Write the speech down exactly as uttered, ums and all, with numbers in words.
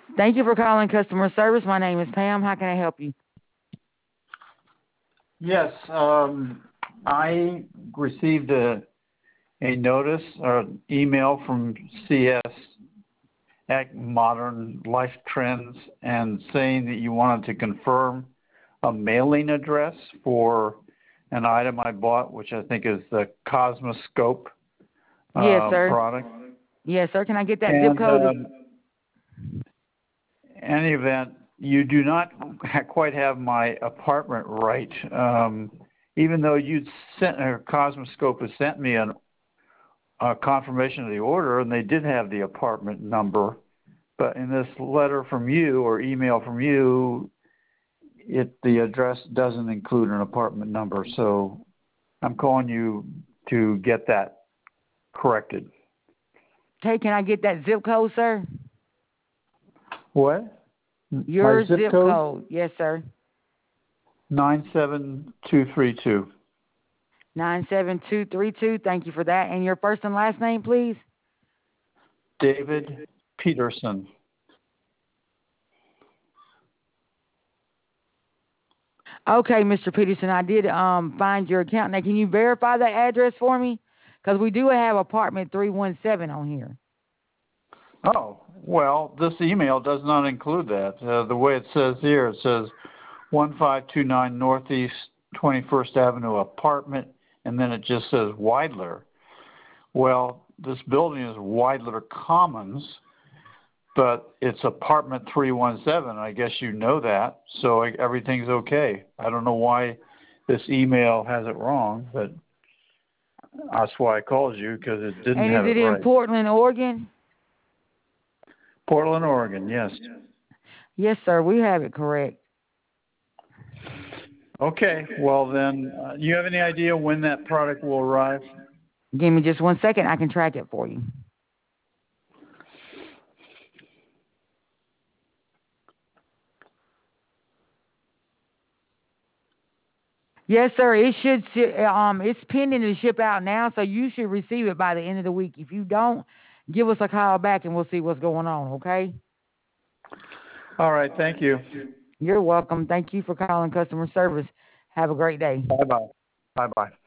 Thank you for calling customer service. My name is Pam. How can I help you? Yes, um, I received a a notice or email from C S at Modern Life Trends and saying that you wanted to confirm a mailing address for an item I bought, which I think is the Cosmoscope Yes, uh, sir. product. Yes, sir. Can I get that zip And code? um, in any event, you do not ha- quite have my apartment right. Um, even though you'd sent, or Cosmoscope has sent me an, a confirmation of the order, and they did have the apartment number, but in this letter from you or email from you, it the address doesn't include an apartment number. So I'm calling you to get that corrected. Hey, can I get that zip code, sir? What? My Your zip zip code? code. Yes, sir. nine seven two three two. nine seven two three two. Thank you for that. And your first and last name, please? David Peterson. Okay, Mister Peterson, I did um find your account. Now, can you verify that address for me? Because we do have apartment three one seven on here. Oh, well, this email does not include that. Uh, the way it says here, it says one five two nine Northeast twenty-first Avenue apartment, and then it just says Weidler. Well, this building is Weidler Commons, but it's apartment three one seven. I guess you know that, so everything's okay. I don't know why this email has it wrong, but that's why I called you, because it didn't And is have it it in right. Portland, Oregon? Portland, Oregon, yes. Yes, sir. We have it correct. Okay, well then, uh, you have any idea when that product will arrive? Give me just one second. I can track it for you. Yes, sir. It should. shi- Um, it's pending to ship out now, so you should receive it by the end of the week. If you don't, give us a call back and we'll see what's going on. Okay? All right, thank you. You're welcome. Thank you for calling customer service. Have a great day. Bye bye. Bye bye.